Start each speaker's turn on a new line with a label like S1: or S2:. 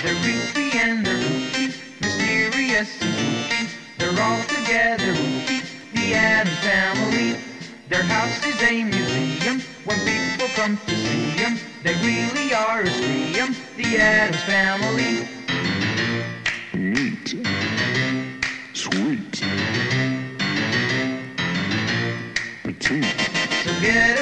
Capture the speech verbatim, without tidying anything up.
S1: They're creepy and they're spooky, mysterious and spooky. They're all together spooky, the Addams Family. Their house is a museum when people come to see them. They really are a scream, the Addams Family.
S2: Neat. Sweet. Petite.
S1: So get